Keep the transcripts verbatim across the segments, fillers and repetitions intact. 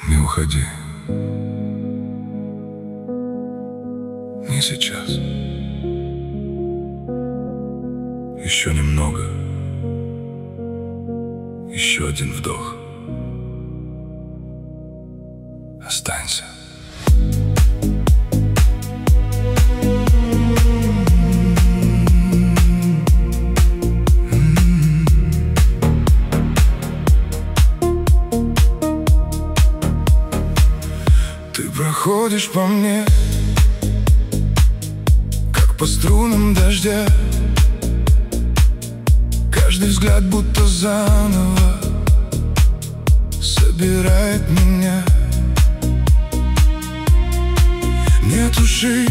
Не уходи. Не сейчас. Еще немного. Еще один вдох. Останься. Ты проходишь по мне, как по струнам дождя. Каждый взгляд будто заново собирает меня. Не туши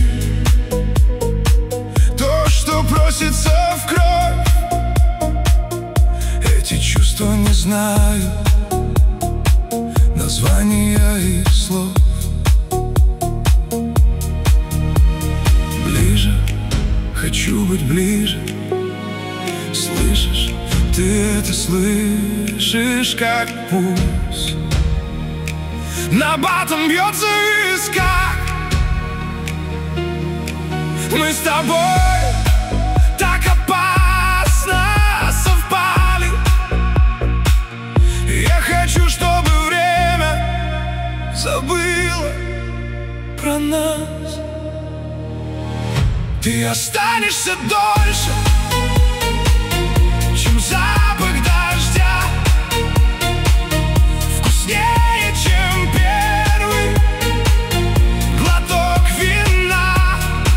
то, что просится в кровь. Эти чувства не знают названия и слов. Ближе, хочу быть ближе. Слышишь, ты это слышишь, как пульс набатом бьется в висках. Мы с тобой так опасно совпали. Я хочу, чтобы время забыло про нас. Ты останешься дольше, чем запах дождя, вкуснее, чем первый глоток вина.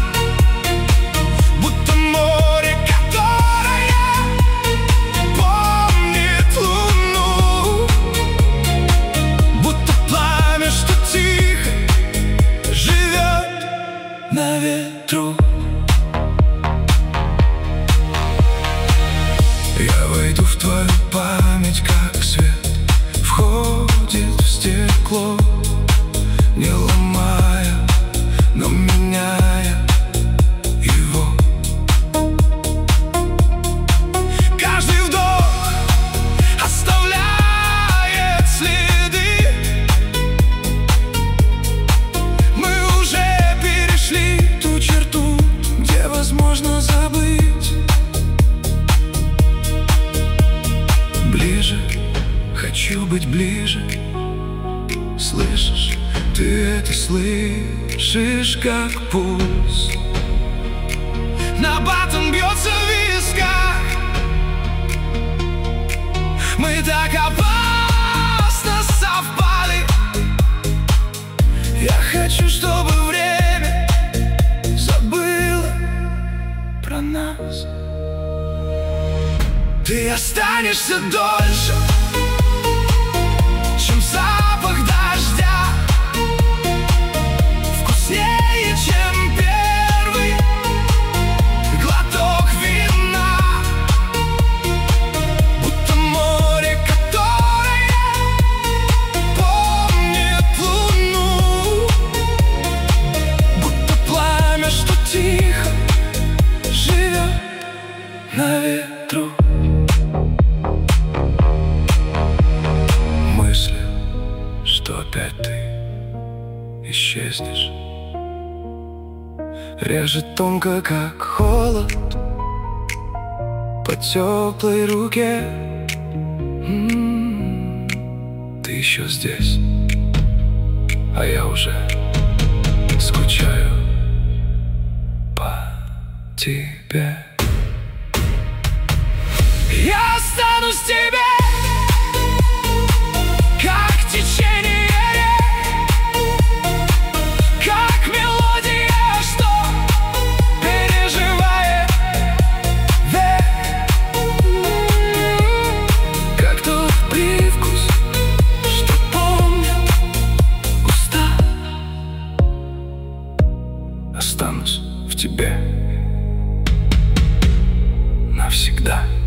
Будто море, которое помнит луну. Будто пламя, что тихо живет на ветру. Я войду в твою память, как свет входит в стекло, не ломая, но меняя его. Каждый вдох оставляет следы. Мы уже перешли ту черту, где возможно забыть. Ближе, хочу быть ближе. Слышишь, ты это слышишь, как пульс набатом бьется в висках. Мы так опасно совпали. Я хочу, чтобы время забыло про нас. Ты останешься дольше, чем запах дождя, вкуснее, чем первый глоток вина. Будто море, которое помнит луну. Будто пламя, что тихо живет на ветру. Что опять ты исчезнешь. Режет тонко, как холод по теплой руке. М-м-м, ты еще здесь, а я уже скучаю по тебе. Я останусь в тебе, как течение рек, как мелодия, что переживает век, как тот привкус, что помнят уста. Останусь в тебе навсегда.